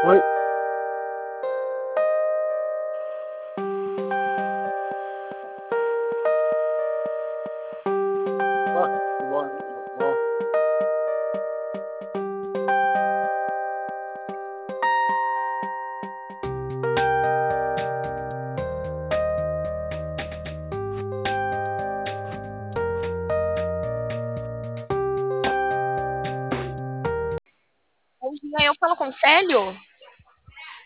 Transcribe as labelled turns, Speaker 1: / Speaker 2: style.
Speaker 1: Oi, ó, bom, bom.
Speaker 2: Bom dia, eu falo com o Célio?